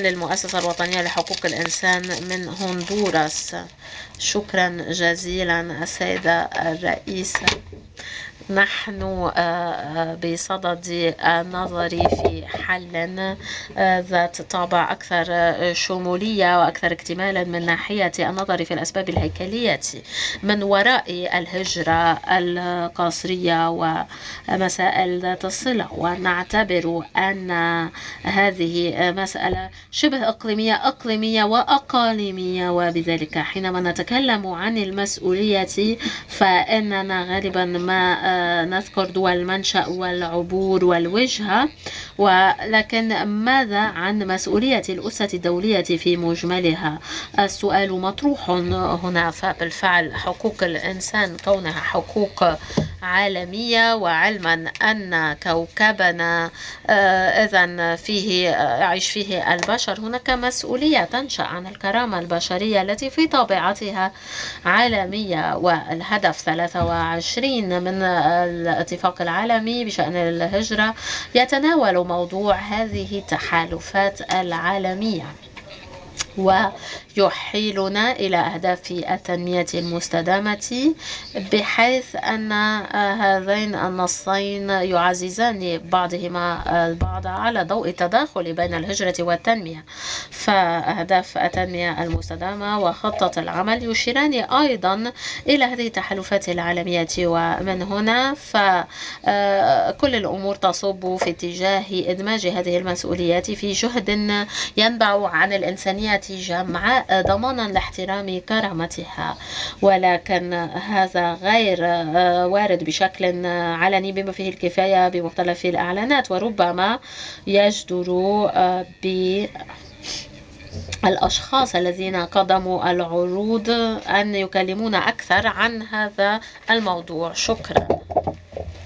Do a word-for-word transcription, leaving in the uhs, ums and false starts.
للمؤسسة الوطنية لحقوق الإنسان من هندوراس. شكرا جزيلا السيدة الرئيسة. نحن بصدد النظر في حل ذات طابع أكثر شمولية وأكثر اكتمالا من ناحية النظر في الأسباب الهيكلية من وراء الهجرة القصرية ومسائل ذات الصلة، ونعتبر أن هذه مسألة شبه إقليمية إقليمية وأقاليمية. وبذلك حينما نتكلم عن المسؤولية فإننا غالبا ما نذكر دول المنشأ والعبور والوجهة، ولكن ماذا عن مسؤولية الأسرة الدولية في مجملها؟ السؤال مطروح هنا. فبالفعل حقوق الإنسان كونها حقوق عالمية، وعلما أن كوكبنا إذن فيه يعيش فيه البشر، هناك مسؤولية تنشأ عن الكرامة البشرية التي في طبيعتها عالمية. والهدف ثلاثة وعشرين من الاتفاق العالمي بشأن الهجرة يتناول موضوع هذه التحالفات العالمية ويحيلنا إلى أهداف التنمية المستدامة، بحيث أن هذين النصين يعززان بعضهما البعض على ضوء التداخل بين الهجرة والتنمية. فأهداف التنمية المستدامة وخطة العمل يشيران أيضا إلى هذه التحالفات العالمية، ومن هنا فكل الأمور تصب في اتجاه إدماج هذه المسؤوليات في جهد ينبع عن الإنسانية جمعاء ضمانا لاحترام كرامتها. ولكن هذا غير وارد بشكل علني بما فيه الكفاية بمختلف الإعلانات، وربما يجدر بالأشخاص الذين قدموا العروض أن يكلمون أكثر عن هذا الموضوع. شكرا.